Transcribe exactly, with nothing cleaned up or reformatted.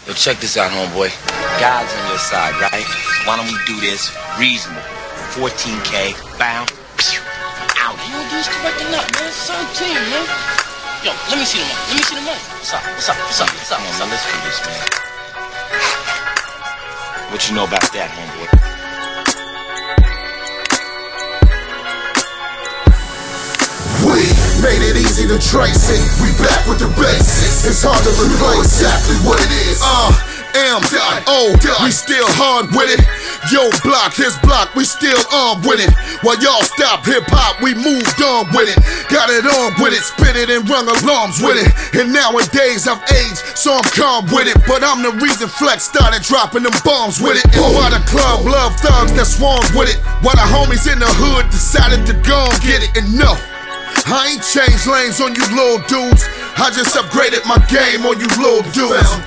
Yo, check this out, homeboy. God's on your side, right? Why don't we do this reasonable? fourteen K, bow, pew, out. You don't do this correctly enough, man. seventeen, man. Yo, let me see the money. Let me see the money. What's up? What's up? What's up? What's up? Come on, man. Let's do this, man. What you know about that, homeboy? Made it easy to trace it. We back with the basics. It's hard to replace exactly what it is. Uh, M, O, we still hard with it. Yo, block, his block, we still armed with it. While y'all stop hip-hop, we moved on with it. Got it on with it, spit it and rung alarms with it. And nowadays I've aged, so I'm calm with it. But I'm the reason Flex started dropping them bombs with it. And why the club love thugs that swarms with it. While the homies in the hood decided to go and get it. And no, I ain't changed lanes on you little dudes. I just upgraded my game on you little dudes.